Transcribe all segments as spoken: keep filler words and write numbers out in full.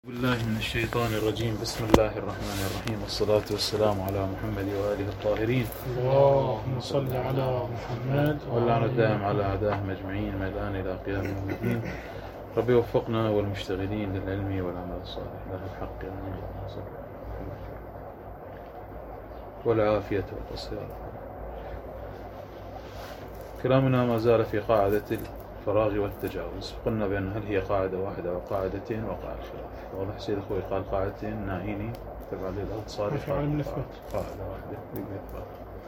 بالله من الشيطان الرجيم. بسم الله الرحمن الرحيم، والصلاة والسلام على محمد وآله الطاهرين. اللهم صل على محمد واللعنة الدائم على أعدائهم أجمعين من الآن إلى قيام يوم الدين. ربي وفقنا والمشتغلين للعلم والعمل الصالح له الحق والعافية والتصير. كلامنا ما زال في قاعدة الفراغ والتجاوز. قلنا بأن هل هي قاعدة واحدة أو قاعدتين وقع الخلاف. واضح سيد أخوي قال قاعدتين، ناعيني تبع للأنصاري قاعدة واحدة بالإثبات.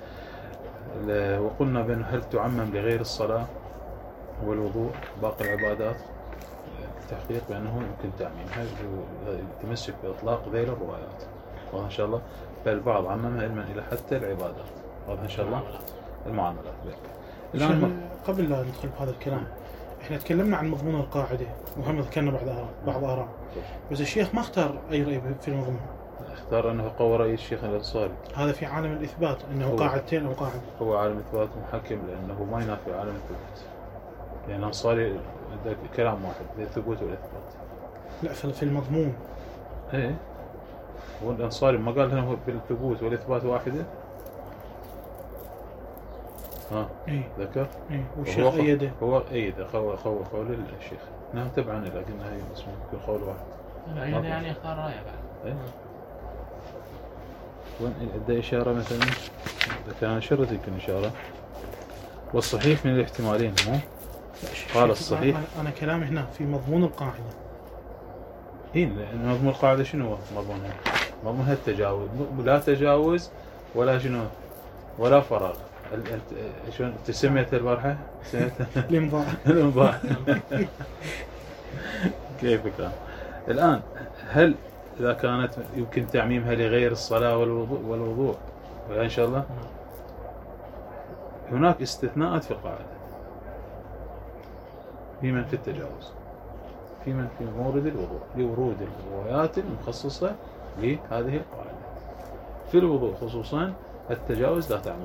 وقلنا بأن هل تعمم لغير الصلاة والوضوء باقي العبادات؟ التحقيق بأنه يمكن تعميمها، تمسك بإطلاق ذيل الروايات. واضح إن شاء الله. فالبعض عممها علما إلى حتى العبادات. واضح إن شاء الله. المعاملات. الآن قبل لا ندخل بهذا الكلام، احنا تكلمنا عن مضمون القاعدة وهم ذكرنا بعض آراء بعض آراء بس الشيخ ما اختار أي رأي في المضمون. اختار أنه قوى رأي الشيخ الأنصاري. هذا في عالم الإثبات أنه قاعدتين أو قاعدة. هو عالم الإثبات محكم لأنه ما ينافي عالم الثبوت، لأن الأنصاري كلام واحد للثبوت والإثبات. لا في المضمون. إيه هو الأنصاري ما قال هنا بالثبوت والإثبات واحدة. ها إيه ذكر. إيه والشيخ أيده. هو أيده قول قول قول الشيخ. نعم تبعا لكنها هي اسمه يكون قول واحد. أيده يعني اختار رأيه بعد. إيه وين أدى إشارة مثلا؟ إذا كان شرط يكون إشارة. والصحيح من الاحتمالين مو؟ قال الصحيح. أنا كلامي هنا في مضمون القاعدة. إيه مضمون القاعدة شنو هو مضمونها؟ مضمونها التجاوز، لا تجاوز ولا شنو ولا فراغ. شلون تسميت البارحة؟ الإمضاء. الإمضاء. كيف كان؟ الآن هل إذا كانت يمكن تعميمها لغير الصلاة والوضوء والوضوء ولا إن شاء الله هناك استثناءات في القاعدة. في من في التجاوز، في من في مورد الوضوء لورود الروايات المخصصة لهذه القاعدة. في الوضوء خصوصا التجاوز لا تعمل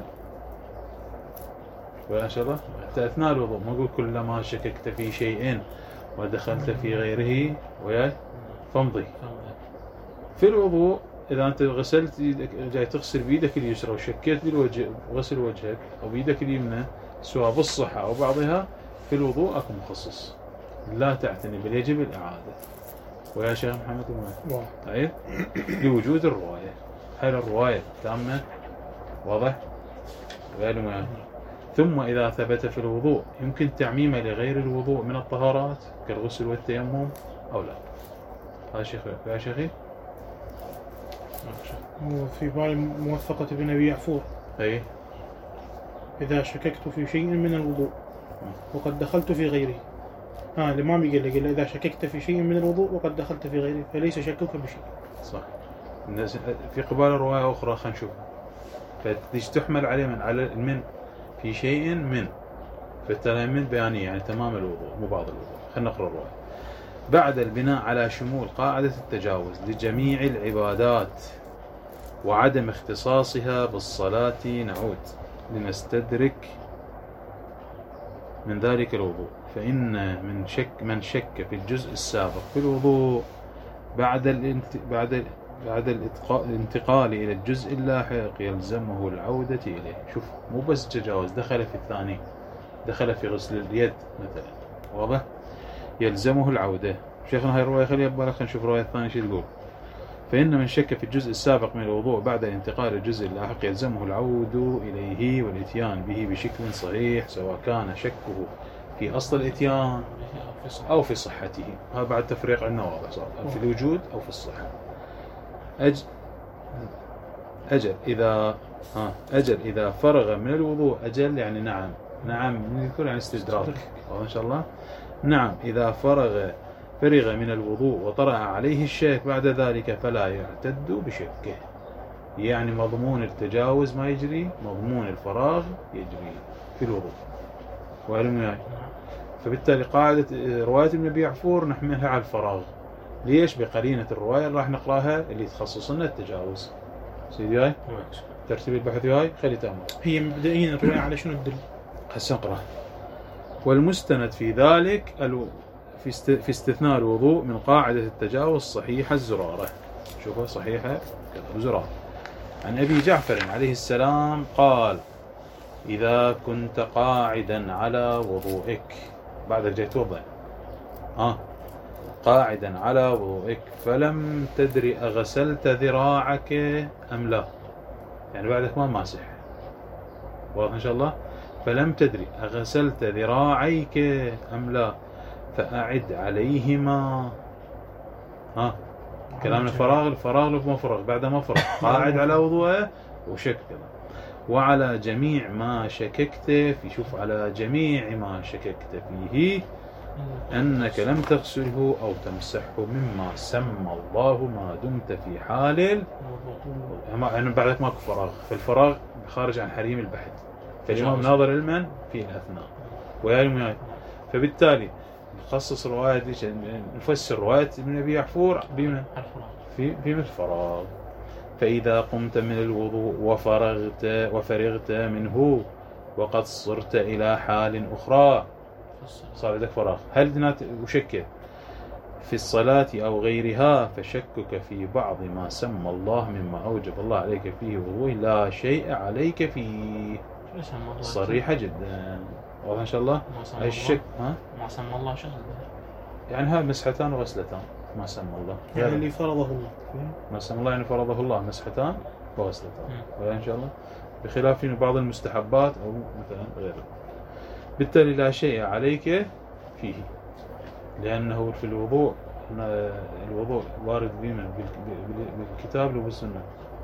ولا شاء الله حتى أثناء الوضوء. ما أقول كلما شككت في شيء ودخلت في غيره وياي فامضي. في الوضوء إذا أنت غسلت جاي تغسل بيدك اليسرى وشكيت بالوجه غسل وجهك أو بيدك اليمنى سواء بالصحة أو بعضها، في الوضوء أكو مخصص لا تعتني بل يجب الإعادة. ويا شيخ محمد المال طيب لوجود الرواية. هل الرواية تامة؟ واضح؟ ويا ثم إذا ثبت في الوضوء يمكن تعميمه لغير الوضوء من الطهارات كالغسل والتيمم أو لا. هذا شيخ يا شيخي. وفي بال موثقة ابن أبي يعفور. أي إذا شككت في شيء من الوضوء وقد دخلت في غيره. ها الإمام يقول لك إذا شككت في شيء من الوضوء وقد دخلت في غيره فليس شكك بشيء. صح. في قبال رواية أخرى خلينا نشوف فتيجي تحمل عليه من على من في شيء من فالتالي من بيانية يعني تمام الوضوء مو بعض الوضوء. خلينا نقرأ الرواية. بعد البناء على شمول قاعدة التجاوز لجميع العبادات وعدم اختصاصها بالصلاة نعود لنستدرك من ذلك الوضوء. فإن من شك من شك في الجزء السابق في الوضوء بعد الانت بعد بعد الانتقال إلى الجزء اللاحق يلزمه العودة إليه. شوف مو بس تجاوز دخل في الثاني، دخل في غسل اليد مثلا. واضح؟ يلزمه العودة. شيخنا هاي الرواية خليها ببالك. خلينا نشوف الرواية الثانية شو تقول. فإن من شك في الجزء السابق من الوضوء بعد الانتقال إلى الجزء اللاحق يلزمه العود إليه والإتيان به بشكل صحيح سواء كان شكه في أصل الإتيان أو في صحته. هذا بعد تفريق عندنا واضح صار في الوجود أو في الصحة. أج... أجل إذا ها أجل إذا فرغ من الوضوء. أجل يعني نعم. نعم نذكر يعني استدراك. إن شاء الله. نعم إذا فرغ فرغ من الوضوء وطرأ عليه الشك بعد ذلك فلا يعتد بشكه. يعني مضمون التجاوز ما يجري، مضمون الفراغ يجري في الوضوء. وعلم يعني فبالتالي قاعدة رواية ابن أبي يعفور نحملها على الفراغ. ليش؟ بقرينة الرواية اللي راح نقراها اللي تخصص لنا التجاوز. سيدي هاي ترتيب البحث هاي خلي تأمل. هي مبدئيا الرواية على شنو الدل؟ هسه نقرأ. والمستند في ذلك الو... في است... في استثناء الوضوء من قاعدة التجاوز صحيحة الزرارة. شوفها صحيحة زرارة. عن أبي جعفر عليه السلام قال: إذا كنت قاعدا على وضوئك، بعدك جاي توضع آه قاعدا على وضوئك فلم تدري أغسلت ذراعك أم لا، يعني بعدك ما ماسح، واضح إن شاء الله. فلم تدري أغسلت ذراعيك أم لا فأعد عليهما. ها كلامنا فراغ الفراغ لو ما فرغ بعد ما فرغ قاعد على وضوءه وشك كذا. وعلى جميع ما شككت في، شوف، على جميع ما شككت فيه أنك لم تغسله أو تمسحه مما سمى الله ما دمت في حال، يعني بعدك ماكو فراغ، فالفراغ خارج عن حريم البحث، فالإمام ناظر علما في الأثناء ويا. فبالتالي نخصص رواية نفسر رواية ابن أبي يعفور بمن في في الفراغ. فإذا قمت من الوضوء وفرغت وفرغت منه وقد صرت إلى حال أخرى، صار عندك فراغ، هل دنات وشك في الصلاة أو غيرها، فشكك في بعض ما سمى الله مما أوجب الله عليك فيه وضوء لا شيء عليك فيه. صريحة جدا، واضح إن شاء الله. الشك ها ما سمى الله شغل، يعني هاي مسحتان وغسلتان ما سمى الله، يعني اللي فرضه الله ما سمى الله يعني فرضه الله مسحتان وغسلتان، واضح إن شاء الله. بخلاف بعض المستحبات أو مثلا غيره. بالتالي لا شيء عليك فيه، لأنه في الوضوء الوضوء وارد بمن بالكتاب وبالسنة.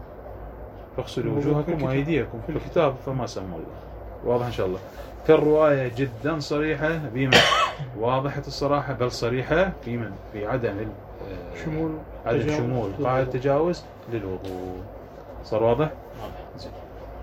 فاغسلوا وجوهكم وأيديكم في الكتاب فما سمى الله، واضح إن شاء الله. فالرواية جدا صريحة بمن واضحة الصراحة، بل صريحة في من في عدم شمول عدم شمول قاعدة التجاوز للوضوء. صار واضح؟ زين.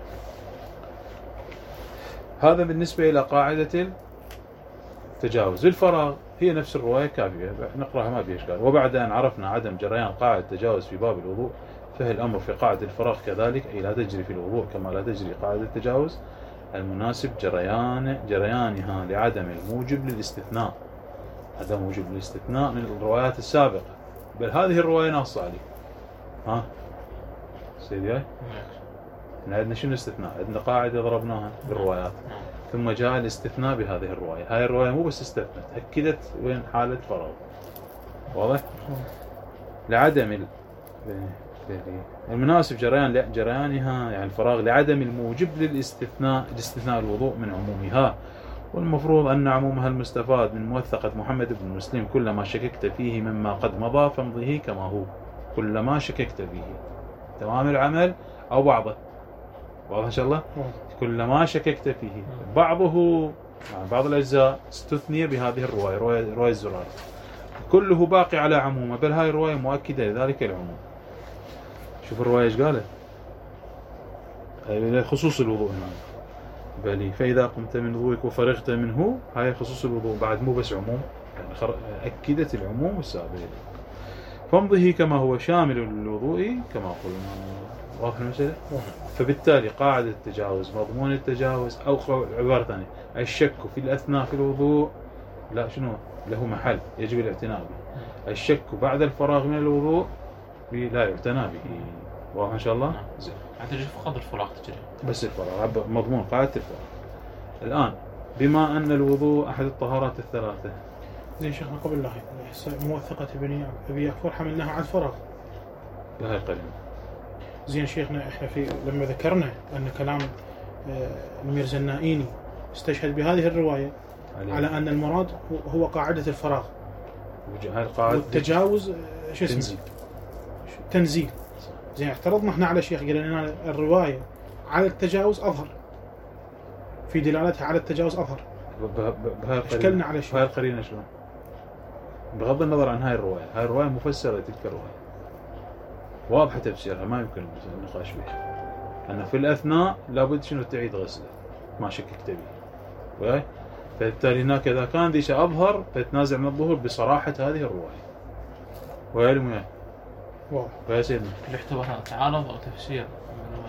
هذا بالنسبة إلى قاعدة التجاوز. الفراغ هي نفس الرواية كافية، نقرأها ما فيها إشكال. وبعد أن عرفنا عدم جريان قاعدة التجاوز في باب الوضوء، فهي الأمر في قاعدة الفراغ كذلك، أي لا تجري في الوضوء كما لا تجري قاعدة التجاوز، المناسب جريان جريانها لعدم الموجب للاستثناء، عدم موجب للاستثناء من الروايات السابقة، بل هذه الرواية ناصة عليه. ها سيدي هاي عندنا شنو استثناء؟ عندنا قاعدة ضربناها بالروايات، ثم جاء الاستثناء بهذه الرواية. هاي الرواية مو بس استثنت، أكدت وين حالة فراغ، واضح؟ لعدم ال... المناسب جريان جريانها يعني الفراغ لعدم الموجب للاستثناء لاستثناء الوضوء من عمومها. والمفروض أن عمومها المستفاد من موثقة محمد بن مسلم: كلما شككت فيه مما قد مضى فامضه كما هو. كلما شككت فيه تمام العمل أو بعضه، واضح إن شاء الله. كلما شككت فيه بعضه يعني بعض الأجزاء استثني بهذه الرواية، رواية, رواية الزرار، كله باقي على عمومه، بل هاي الرواية مؤكدة لذلك العموم. شوف الرواية ايش قالت، خصوص الوضوء هنا، بل فإذا قمت من وضوءك وفرغت منه، هاي خصوص الوضوء بعد مو بس عموم، يعني أكدت العموم السابق. فامضه كما هو شامل للوضوء كما قلنا، واضح المسألة. فبالتالي قاعدة التجاوز مضمون التجاوز، أو عبارة ثانية الشك في الأثناء في الوضوء لا شنو له محل يجب الاعتناء به. الشك بعد الفراغ من الوضوء لا يعتنى به، واضح إن شاء الله. زين تجري فقط الفراغ، تجري بس الفراغ مضمون قاعدة الفراغ. الآن بما أن الوضوء أحد الطهارات الثلاثة، زين شيخنا قبل لا موثقة ابن أبي يعفور حملناها على الفراغ بهاي القرينة. زين شيخنا احنا في لما ذكرنا أن كلام الميرزا النائيني استشهد بهذه الرواية علي. على أن المراد هو قاعدة الفراغ والتجاوز شو اسمه تنزيل, تنزيل. زين اعترضنا احنا على شيخ، قال لنا الرواية على التجاوز أظهر، في دلالتها على التجاوز أظهر. اشكلنا على شيء هاي القرينة شلون؟ بغض النظر عن هاي الرواية، هاي الرواية مفسرة تلك الرواية، واضحة تفسيرها، ما يمكن النقاش فيها. أن في الأثناء لابد شنو تعيد غسله ما شككت به، وياي. فبالتالي هناك إذا كان ذي شيء أظهر فتنازع من الظهور بصراحة هذه الرواية، وياي المياه. واضح. ويا سيدنا الاحتمالات تعارض أو تفسير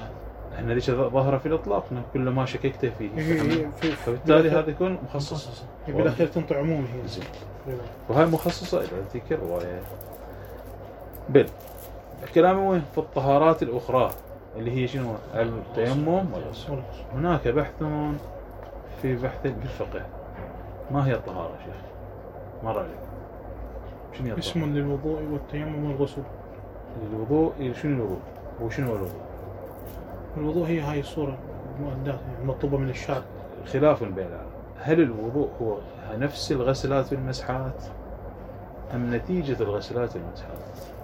احنا ليش ظاهرة في الإطلاق كل ما شككت فيه هي هي في فبالتالي هذا يكون مخصص هي بالأخير تنطي عمومي هي زين. وهي مخصصة إلى تلك الرواية. بل الكلام وين في الطهارات الأخرى اللي هي شنو التيمم والغسل. هناك بحث في بحث الفقه ما هي الطهارة شيخ مر عليك شنو هي الطهارة؟ اسم للوضوء والتيمم والغسل. الوضوء شنو الوضوء وشنو الوضوء؟ الوضوء هي هاي الصورة المؤدات يعني مطلوبة من الشارع. خلاف بين العلماء هل الوضوء هو نفس الغسلات والمسحات أم نتيجة الغسلات والمسحات؟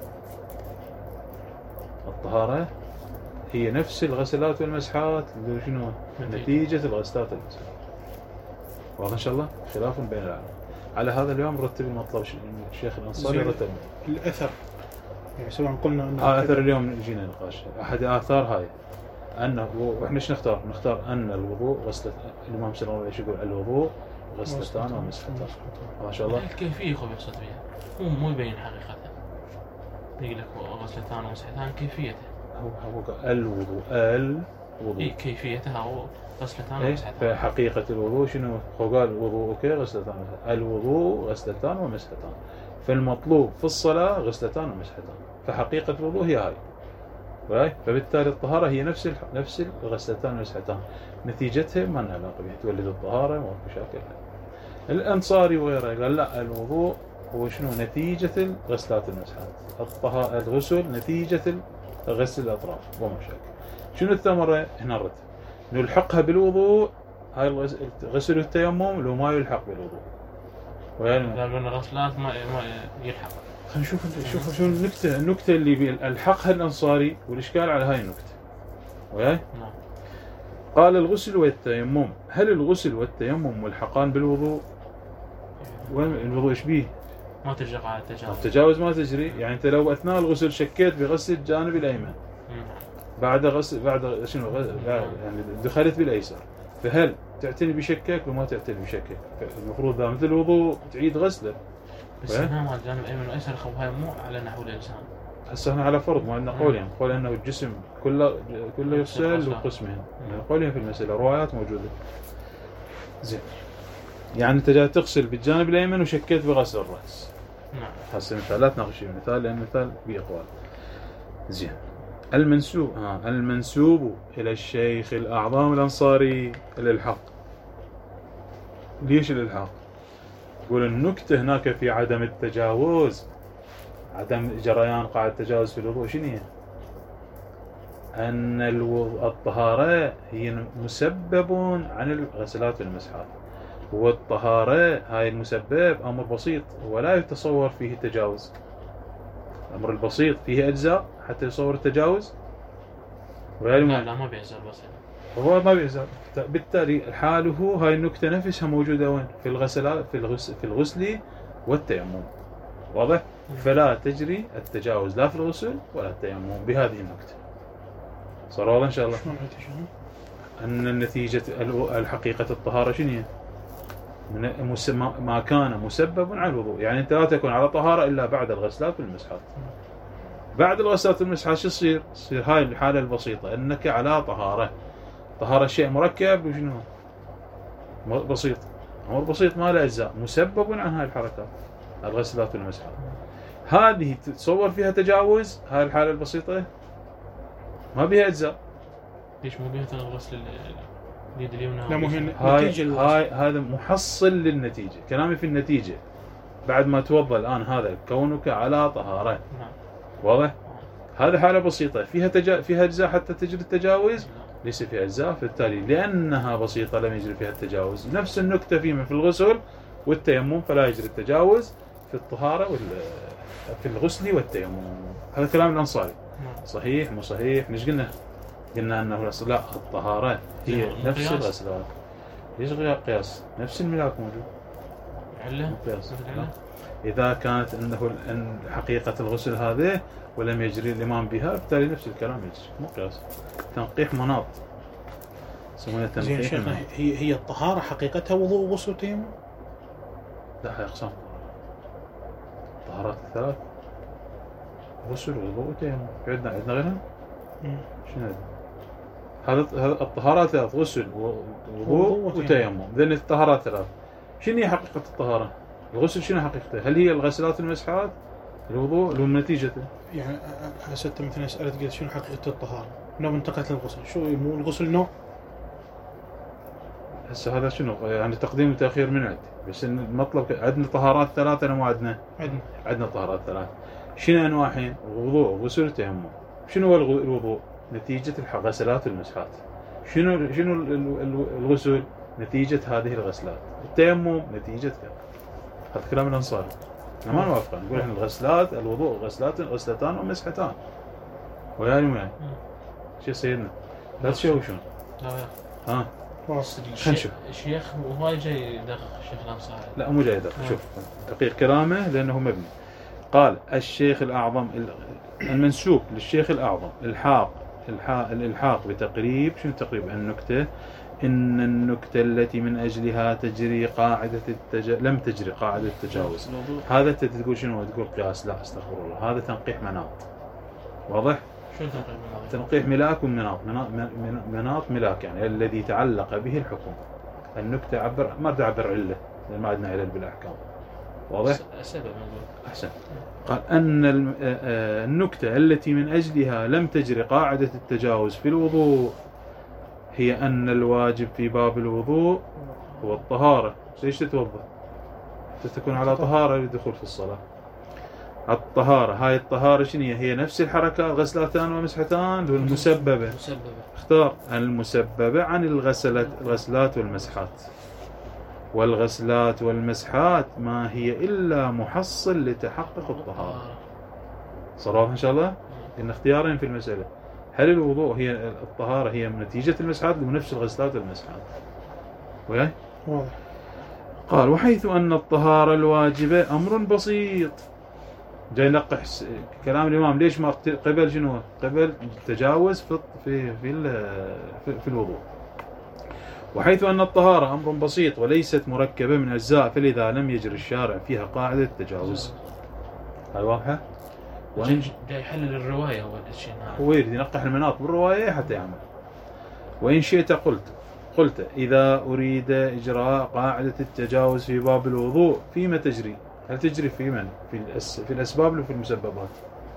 الطهارة هي نفس الغسلات والمسحات شنو نتيجة الغسلات والمسحات. واضح إن شاء الله خلاف بين العلماء. على هذا اليوم رتب المطلب الشيخ الأنصاري رتب الأثر يعني سواء قلنا أن آه أثر اليوم يجينا نقاش أحد آثار هاي أنه وإحنا إيش نختار؟ نختار أن الوضوء غسلة الإمام صلى الله عليه وسلم يقول الوضوء غسلتان ومسحتان. ما شاء الله. الكيفية خو يقصد بها مو مو يبين حقيقة. يقول لك غسلتان ومسحتان كيفيته. هو هو الوضوء الوضوء. إيه كيفيتها هو غسلتان إيه ومسحتان. فحقيقة الوضوء شنو؟ هو قال وضوءك غسلتان الوضوء غسلتان ومسحتان. فالمطلوب في الصلاة غسلتان ومسحتان. فحقيقة الوضوء هي هاي. right? فبالتالي الطهارة هي نفس نفس الغسلتان والمسحتان. نتيجتها ما لها علاقة بها تولد الطهارة وما في مشاكل. الأنصاري وغيره قال لا الوضوء هو شنو نتيجة الغسلات والمسحات. الطهارة الغسل نتيجة غسل الأطراف وما مشاكل. شنو الثمرة هنا الرتب؟ نلحقها بالوضوء هاي الغسل والتيمم لو ما يلحق بالوضوء. ويعني قالوا الغسلات ما ما يلحق. خلينا نشوف شوف شو النكتة النكتة اللي بيلحقها الأنصاري والإشكال على هاي النكتة. وياي؟ نعم. قال الغسل والتيمم هل الغسل والتيمم ملحقان بالوضوء؟ وين الوضوء ايش بيه؟ ما تجري على التجاوز. التجاوز ما تجري يعني أنت لو أثناء الغسل شكيت بغسل الجانب الأيمن بعد غسل بعد شنو غسل يعني دخلت بالأيسر فهل تعتني بشكك وما تعتني بشكك؟ المفروض ذا مثل الوضوء تعيد غسله. بس هنا ما الجانب الأيمن والأيسر خو هاي مو على نحو الإنسان. هسه احنا على فرض ما عندنا قولين يعني. قول انه الجسم كله كله يغسل وقسمين يعني قولين في المسألة روايات موجودة. زين يعني انت جاي تغسل بالجانب الايمن وشكيت بغسل الراس. نعم. هسه مثال لا تناقش المثال لان المثال بأقوال. زين المنسوب ها المنسوب الى الشيخ الاعظم الانصاري الالحاق. ليش الالحاق؟ يقول النكتة هناك في عدم التجاوز عدم جريان قاعدة التجاوز في الوضوء شنو هي؟ أن الطهارة هي مسبب عن الغسلات والمسحات. والطهارة هاي المسبب أمر بسيط ولا يتصور فيه التجاوز. الأمر البسيط فيه أجزاء حتى يصور التجاوز. لا لا ما بيعزل بسيط. هو ما بيعزل. بالتالي حاله هاي النكتة نفسها موجودة وين؟ في الغسلات في الغسل في الغسل والتيمم. واضح؟ فلا تجري التجاوز لا في الغسل ولا التيمم بهذه النكتة. صار واضح إن شاء الله؟ أن النتيجة الحقيقة الطهارة شنو هي؟ من ما كان مسبب على الوضوء يعني أنت لا تكون على طهارة إلا بعد الغسلات والمسحات. بعد الغسلات والمسحات شو يصير؟ يصير هاي الحالة البسيطة أنك على طهارة. طهارة شيء مركب وشنو؟ بسيط. أمر بسيط ما له أجزاء مسبب عن هاي الحركات الغسلات والمسحات. هذه تتصور فيها تجاوز هاي الحالة البسيطة ما بها أجزاء. ليش مو بها غسل اليد اليمنى؟ لا مو هي هاي هاي هذا محصل للنتيجة. كلامي في النتيجة بعد ما توضأ الآن هذا كونك على طهارة. نعم. واضح؟ هذا حالة بسيطة فيها تجا... فيها أجزاء حتى تجري التجاوز ليس فيها أجزاء. فبالتالي لأنها بسيطة لم يجري فيها التجاوز. نفس النكتة فيما في الغسل والتيمم فلا يجري التجاوز في الطهارة وال في الغسل والتيمم. هذا كلام الأنصاري. صحيح مو صحيح؟ ليش قلنا؟ قلنا أنه لا الطهارة هي نفس الغسلات. ليش غير قياس؟ نفس الملاك موجود. علة قياس. إذا كانت أنه أن حقيقة الغسل هذه ولم يجري الإمام بها بالتالي نفس الكلام يجري مو قياس. تنقيح مناط. سمونا تنقيح. زين شيخنا هي هي الطهارة حقيقتها وضوء وغسل وتيمم؟ لا هي أقسام. طهارات الثلاث غسل ووضوء وتيمم. عندنا عندنا غيرها؟ شنو هذا؟ هذا هذا الطهارة ثلاث: غسل ووضوء وتيمم. ذن الطهارة ثلاث. شنو هي حقيقة الطهارة؟ الغسل شنو حقيقته؟ هل هي الغسلات والمسحات؟ الوضوء اللي هو نتيجته؟ يعني هسه انت مثلا سألت قلت شنو حقيقة الطهارة؟ لو انتقلت للغسل، شو مو الغسل نوع؟ هسه هذا شنو؟ يعني تقديم وتأخير من عندي، بس المطلب عندنا طهارات ثلاثة ولا مو عندنا؟ عندنا عندنا طهارات ثلاثة. شنو أنواعهن؟ وضوء، غسل، وتيمم. شنو هو الوضوء؟ نتيجة الغسلات والمسحات. شنو شنو الغسل؟ نتيجة هذه الغسلات. التيمم نتيجة كذا. هذا كلام الأنصاري. احنا ما نوافق، نقول احنا الغسلات الوضوء غسلات غسلتان ومسحتان. ويعني ويعني. شو سيدنا؟ لا تشوفون شلون؟ ها خلينا نشوف. الشيخ هواي جاي يدقق الشيخ الأنصاري. لا مو جاي يدقق، شوف دقيق كلامه لأنه مبني. قال الشيخ الأعظم المنسوب للشيخ الأعظم الحاق الإلحاق بتقريب. شنو تقريب؟ النكتة. إن النكتة التي من أجلها تجري قاعدة التج... لم تجري قاعدة التجاوز. هذا تقول شنو؟ تقول قياس؟ لا استغفر الله، هذا تنقيح مناط. واضح؟ شو تنقيح مناط؟ تنقيح ملاك ومناط. مناط ملاك يعني الذي تعلق به الحكم. النكتة عبر ما تعبر علة، لأن ما عندنا علل بالأحكام. واضح؟ السبب أحسن. قال أن النكتة التي من أجلها لم تجري قاعدة التجاوز في الوضوء هي أن الواجب في باب الوضوء هو الطهارة. ليش تتوضأ؟ تكون على طهارة للدخول في الصلاة. الطهارة، هاي الطهارة شنو هي؟ هي نفس الحركات غسلتان ومسحتان والمسببة. اختار المسببة عن الغسلات الغسلات والمسحات. والغسلات والمسحات ما هي إلا محصل لتحقق الطهارة. صار واضح إن شاء الله؟ إن اختيارين في المسألة. هل الوضوء هي الطهارة هي نتيجة المسحات ونفس الغسلات والمسحات؟ وياي؟ واضح. قال وحيث أن الطهارة الواجبة أمر بسيط. جاي نقح كلام الإمام. ليش ما قبل شنو؟ قبل التجاوز في في في, في الوضوء. وحيث أن الطهارة أمر بسيط وليست مركبة من أجزاء، فلذا لم يجري الشارع فيها قاعدة التجاوز. هاي واضحة؟ وإن جاي يحلل الرواية هو الشيء هذا. هو يريد ينقح المناط بالرواية حتى يعمل. وإن شئت قلت قلت إذا أريد إجراء قاعدة التجاوز في باب الوضوء فيما تجري؟ هل تجري في من؟ في الأس في الأسباب ولا في المسببات؟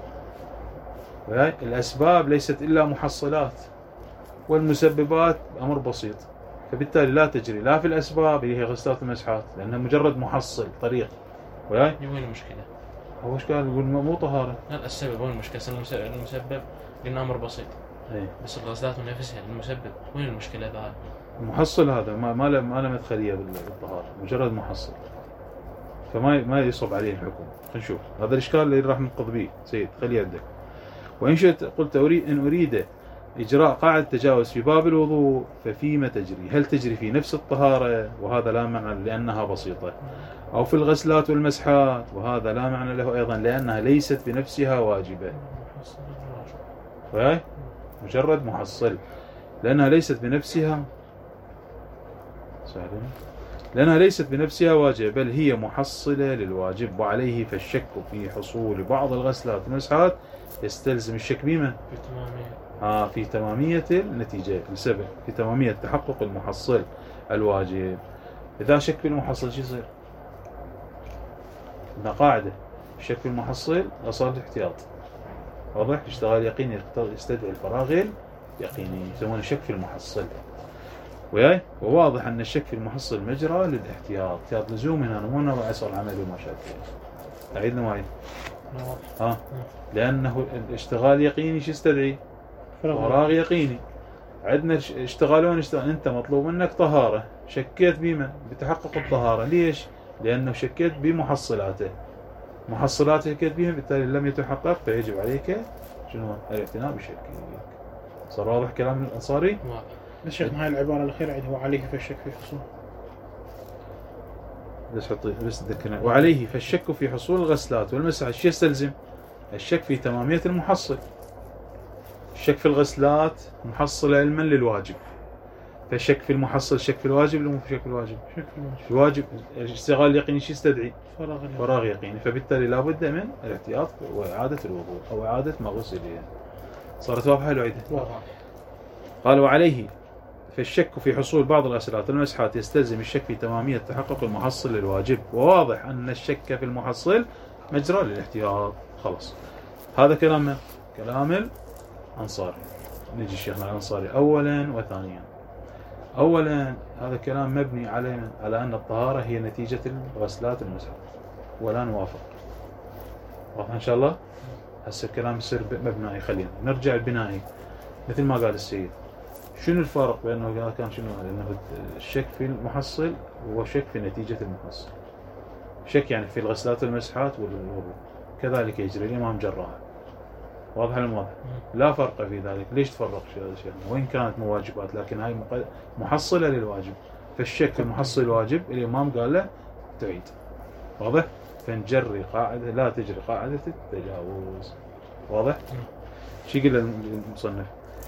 الأسباب ليست إلا محصلات، والمسببات أمر بسيط، فبالتالي لا تجري لا في الأسباب اللي هي غسلات المسحات لأنها مجرد محصل طريق. وياي؟ وين المشكلة؟ هو ايش قال؟ يقول مو طهارة. لا السبب وين المشكلة؟ المسبب قلنا أمر بسيط. أي. بس الغسلات نفسها المسبب وين المشكلة ذا؟ المحصل هذا ما ما له ما له مدخلية بالطهارة، مجرد محصل، فما ما يصب عليه الحكم. خلينا نشوف هذا الإشكال اللي راح ننقض به. سيد خلي يدك. وإن شئت قلت أريد إن أريد إجراء قاعدة التجاوز في باب الوضوء ففيما تجري؟ هل تجري في نفس الطهارة وهذا لا معنى لأنها بسيطة، أو في الغسلات والمسحات وهذا لا معنى له أيضا لأنها ليست بنفسها واجبة؟ وهي مجرد محصل لأنها ليست بنفسها سهلة لأنها ليست بنفسها واجبة بل هي محصلة للواجب. وعليه فالشك في حصول بعض الغسلات والمسحات يستلزم الشك بما في تمامية آه في تمامية النتيجة السبب، في تمامية تحقق المحصل الواجب. إذا شك في المحصل شو يصير؟ عندنا قاعدة الشك في المحصل أصل الاحتياط. واضح؟ اشتغال يقيني يستدعي الفراغ اليقيني، يسمونه شك في المحصل. وياي؟ وواضح أن الشك في المحصل مجرى للاحتياط. احتياط لزوم هنا مو نوع عصر العمل وما شابه. أعيدنا معي. ها؟ لأنه الاشتغال يقيني شو يستدعي؟ فراغ يقيني. عندنا اشتغالون اشتغال أنت مطلوب منك طهارة، شكيت بما بتحقق الطهارة. ليش؟ لأنه شكيت بمحصلاته، محصلاته شكيت بهم بالتالي لم يتحقق فيجب عليك شنو؟ الاعتناء بشك. صار واضح كلام الأنصاري؟ واضح. الشيخ هاي العبارة الأخيرة عندها وعليه فالشك في حصول. بس حطي بس ذكرنا وعليه فالشك في حصول الغسلات والمسح. شو يستلزم؟ الشك في تمامية المحصل. الشك في الغسلات محصل علما للواجب، فالشك في المحصل شك في الواجب ولا مو شك في الواجب؟ شك في الواجب. الواجب الاشتغال اليقيني شو يستدعي؟ فراغ فراغ يقيني، فبالتالي لا بد من الاحتياط وإعادة الوضوء أو إعادة ما غسل. صارت واضحة لو عيدها؟ واضح. قال وعليه فالشك في حصول بعض الغسلات والمسحات يستلزم الشك في تمامية تحقق المحصل للواجب، وواضح أن الشك في المحصل مجرى للاحتياط. خلاص هذا كلام كلام الأنصاري. نجي شيخنا الأنصاري أولا وثانيا. أولا هذا كلام مبني على على أن الطهارة هي نتيجة الغسلات والمسحات، ولا نوافق. واضح إن شاء الله؟ هسه الكلام يصير مبنائي. خلينا نرجع البنائي مثل ما قال السيد. شنو الفرق بينه كان شنو؟ لأنه الشك في المحصل وشك في نتيجة المحصل. شك يعني في الغسلات والمسحات والوضوء، كذلك يجري الإمام جراها. واضح الموضوع؟ لا فرق في ذلك. ليش تفرق شيخنا؟ وإن كانت مواجبات لكن هاي محصلة للواجب. فالشك المحصل الواجب الإمام قال له تعيد. واضح؟ فنجري قاعدة لا تجري قاعدة التجاوز. واضح؟ شو يقول المصنف؟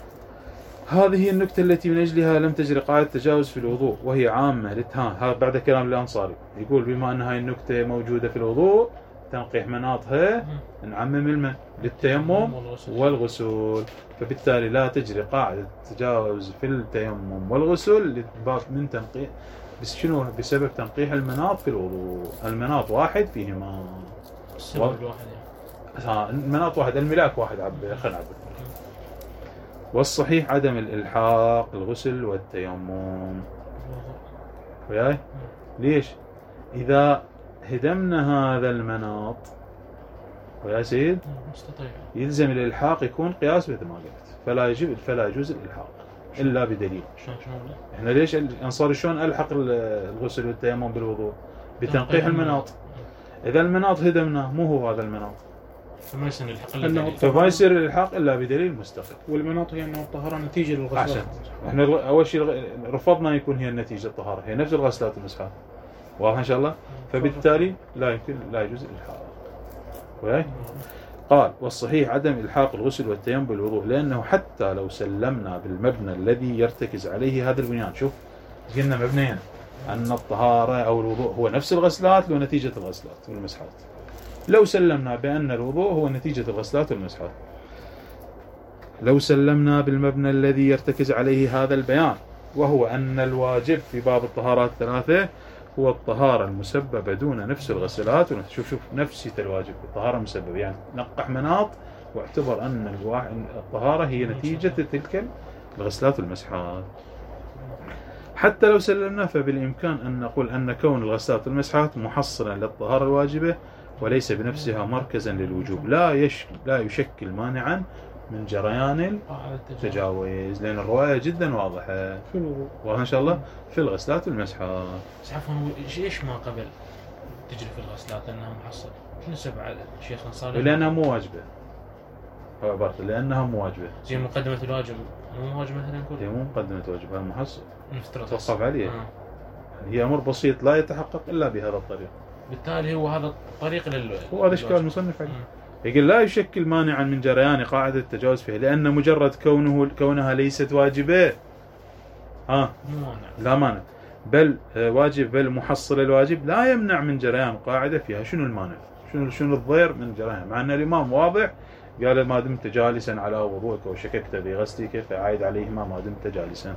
هذه هي النكتة التي من أجلها لم تجري قاعدة التجاوز في الوضوء، وهي عامة للتهام. هذا بعد كلام الأنصاري. يقول بما أن هاي النكتة موجودة في الوضوء تنقيح مناطها نعمم الماء للتيمم والغسل، فبالتالي لا تجري قاعدة التجاوز في التيمم والغسل من تنقيح بس شنو؟ بسبب تنقيح المناط في الوضوء. المناط واحد فيهما. السبب الواحد يعني. ها المناط واحد، الملاك واحد. عب خلنا عب. والصحيح عدم الإلحاق الغسل والتيمم. وياي؟ ليش؟ إذا هدمنا هذا المناط ويا سيد مستطيع يلزم الإلحاق يكون قياس مثل ما قلت، فلا يجب فلا يجوز الإلحاق إلا بدليل. شلون شلون؟ إحنا ليش الأنصاري شلون ألحق الغسل والتيمم بالوضوء؟ بتنقيح المناط. إذا المناط هدمناه مو هو هذا المناط، فما يصير الحق الا فما يصير الإلحاق إلا بدليل مستقل. والمناط هي أنه الطهارة نتيجة للغسلات. أحسن. إحنا أول شيء رفضنا يكون هي النتيجة الطهارة، هي نفس الغسلات والمسحات. واضح إن شاء الله؟ فبالتالي لا يمكن لا يجوز الإلحاق. وياي؟ قال والصحيح عدم إلحاق الغسل والتيمم بالوضوء، لأنه حتى لو سلمنا بالمبنى الذي يرتكز عليه هذا البنيان. شوف قلنا مبنيين أن الطهارة أو الوضوء هو نفس الغسلات ونتيجة الغسلات والمسحات. لو سلمنا بأن الوضوء هو نتيجة الغسلات والمسحات، لو سلمنا بالمبنى الذي يرتكز عليه هذا البيان، وهو أن الواجب في باب الطهارات الثلاثة هو الطهارة المسببة دون نفس الغسلات. شوف شوف نفسية الواجب الطهارة المسببة، يعني نقح مناط واعتبر أن الطهارة هي نتيجة تلك الغسلات والمسحات. حتى لو سلمنا فبالإمكان أن نقول أن كون الغسلات والمسحات محصلا للطهارة الواجبة وليس بنفسها مركزا للوجوب لا يش لا يشكل مانعا من جريان التجاوز، لأن الرواية جدا واضحة في الوضوء وإن شاء الله في الغسلات والمسحات. بس عفوا ليش ما قبل تجري في الغسلات لأنها محصل؟ شنو السبب على الشيخ الأنصاري؟ لأنها مو واجبة. عبارة لأنها مو واجبة. زي مقدمة الواجب مو واجب مثلا نقول. هي مو مقدمة واجب، هذا محصل. نفترض توقف عليه. آه. هي أمر بسيط لا يتحقق إلا بهذا الطريق. بالتالي هو هذا الطريق لل. هو هذا إشكال المصنف عليه. يقول لا يشكل مانعا من جريان قاعدة التجاوز فيها، لأن مجرد كونه كونها ليست واجبة ها مو مانع. لا مانع، بل واجب بل محصل الواجب لا يمنع من جريان قاعدة فيها. شنو المانع؟ شنو شنو الضير من جريان؟ مع أن الإمام واضح قال ما دمت جالسا على وضوءك وشككت بغسلك فعايد عليهما ما دمت جالسا.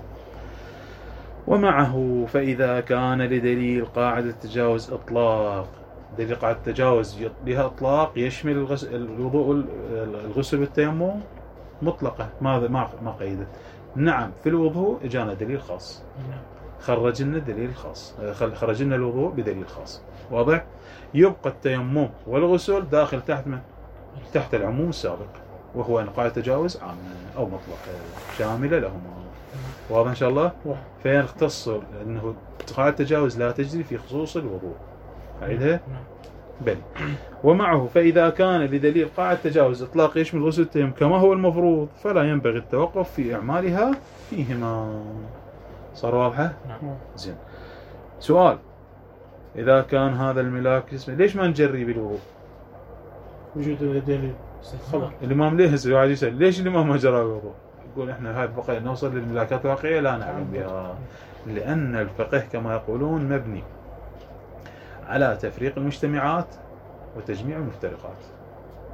ومعه فإذا كان لدليل قاعدة التجاوز إطلاق، دليل قاعدة التجاوز لها إطلاق يشمل الغسل الوضوء الغسل والتيمم مطلقة، ماذا ما ما قيدت. نعم في الوضوء اجانا دليل خاص، خرج لنا دليل خاص، خرج لنا الوضوء بدليل خاص. واضح؟ يبقى التيمم والغسل داخل تحت من؟ تحت العموم السابق، وهو أن قاعدة التجاوز عامة أو مطلقة شاملة لهما. واضح إن شاء الله؟ فيختص أنه قاعدة التجاوز لا تجري في خصوص الوضوء. أعيدها؟ بل ومعه فإذا كان لدليل قاعدة التجاوز إطلاق يشمل غسل التيمم كما هو المفروض فلا ينبغي التوقف في إعمالها فيهما. صار واضحة؟ زين. سؤال: إذا كان هذا الملاك اسمه ليش ما نجري بالوضوء؟ وجود الدليل خبر. الإمام ليه هسه واحد يسأل ليش الإمام ما جرى بالوضوء؟ يقول إحنا هاي بقى نوصل للملاكات الواقعية لا نعلم بها، لأن الفقه كما يقولون مبني على تفريق المجتمعات وتجميع المفترقات.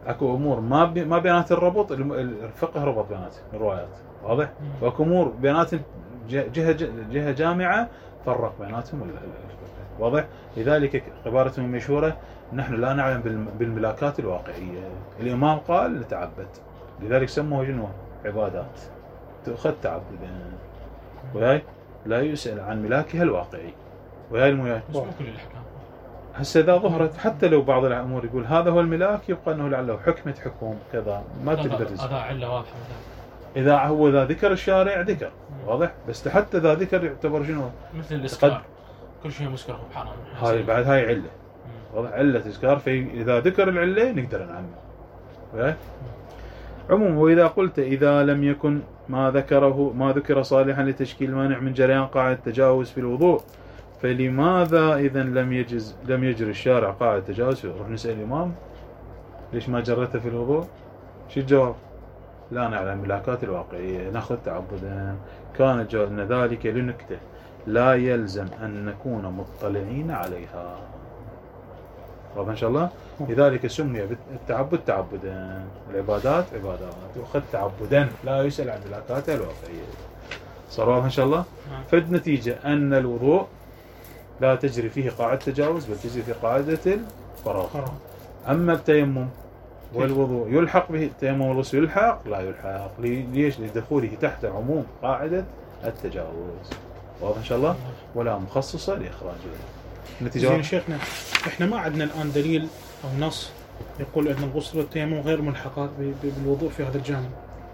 اكو امور ما بي ما بينات الربط، الفقه ربط بينات الروايات، واضح؟ واكو امور بينات جهه جهه جامعه فرق بيناتهم، واضح؟ لذلك عبارة مشهورة: نحن لا نعلم بالملاكات الواقعية، الامام قال نتعبد، لذلك سموه شنو؟ عبادات تؤخذ تعبدا، وهي لا يسأل عن ملاكها الواقعي، وهي المياه. مش مو كل الاحكام. هسه اذا ظهرت حتى لو بعض الامور يقول هذا هو الملاك، يبقى انه لعله حكمه حكم كذا ما تقدر تزيد. هذا عله واضحه مثلا. اذا هو اذا ذكر الشارع ذكر، واضح؟ بس حتى اذا ذكر يعتبر شنو؟ مثل الاسكار، كل شيء مسكر هو حرام. هاي بعد هاي عله، واضح؟ عله اسكار، فاذا ذكر العله نقدر نعمم. عموما، واذا قلت اذا لم يكن ما ذكره ما ذكر صالحا لتشكيل مانع من جريان قاعده التجاوز في الوضوء، فلماذا إذا لم يجز لم يجري الشارع قاعدة التجاوز؟ نروح نسأل الإمام ليش ما جرته في الوضوء؟ شو الجواب؟ لا نعلم ملاكات الواقعية، ناخذ تعبدا. كان جوابنا ذلك لنكتة لا يلزم أن نكون مطلعين عليها. واضح إن شاء الله؟ لذلك سمي بالتعبد تعبدا، العبادات عبادات، يؤخذ تعبدا لا يسأل عن ملاكاتها الواقعية. صار واضح إن شاء الله؟ فالنتيجة أن الوضوء لا تجري فيه قاعدة تجاوز، بل تجري في قاعدة الفراغ. أما التيمم والوضوء يلحق به، التيمم والغسل يلحق لا يلحق، ليش؟ لدخوله تحت عموم قاعدة التجاوز. واضح إن شاء الله؟ ولا مخصصة لإخراجه. نتيجة زين شيخنا، إحنا ما عندنا الآن دليل أو نص يقول أن الغسل والتيمم غير ملحقات بالوضوء في هذا الجانب.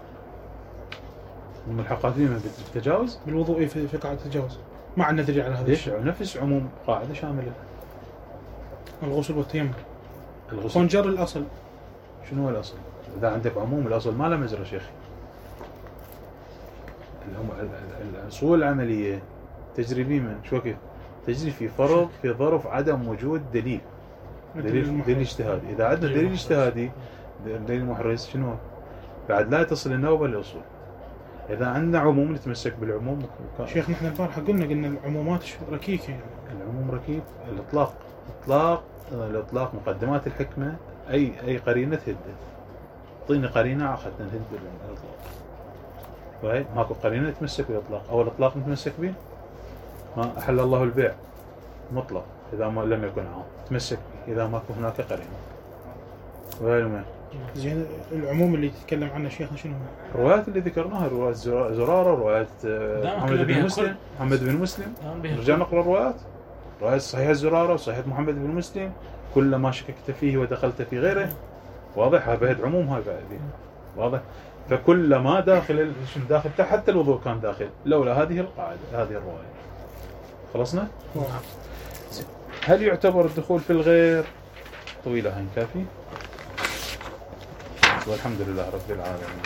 الملحقات بما بالتجاوز؟ بالوضوء في في قاعدة التجاوز. ما عندنا دليل على هذا الشيء. نفس عموم قاعدة شاملة. الغسل والتيمم. الغسل جر الأصل. شنو هو الأصل؟ إذا عندك عموم الأصل ما له مجرى شيخي. الأصول العملية تجري بمن؟ شو كيف؟ تجري في فرض في ظرف عدم وجود دليل. دليل دليل اجتهادي. إذا عندنا دليل اجتهادي، دليل محرز، شنو؟ بعد لا تصل النوبة للأصول. إذا عندنا عموم نتمسك بالعموم. شيخ نحن البارحة قلنا قلنا العمومات ركيكة يعني. العموم ركيك، الإطلاق إطلاق الإطلاق مقدمات الحكمة، أي أي قرينة تهد. اعطيني قرينة أخذنا نهد بالإطلاق. وهي ماكو قرينة نتمسك بالإطلاق، أو الإطلاق نتمسك به. ما أحل الله البيع مطلق إذا ما لم يكن عام، تمسك به إذا ماكو هناك قرينة. وهي المهم. زين العموم اللي تتكلم عنه شيخنا شنو؟ الروايات اللي ذكرناها، رواية زرارة، رواية محمد بن مسلم، محمد بن مسلم. نرجع نقرأ الروايات. رواية صحيح الزرارة وصحيح محمد بن مسلم، كل ما شككت فيه ودخلت في غيره. واضح؟ هاي بعد عموم، هاي بعد واضح. فكل ما داخل داخل حتى الوضوء كان داخل لولا هذه القاعدة، هذه الرواية. خلصنا؟ هل يعتبر الدخول في الغير؟ طويلة هاي كافي. والحمد لله رب العالمين.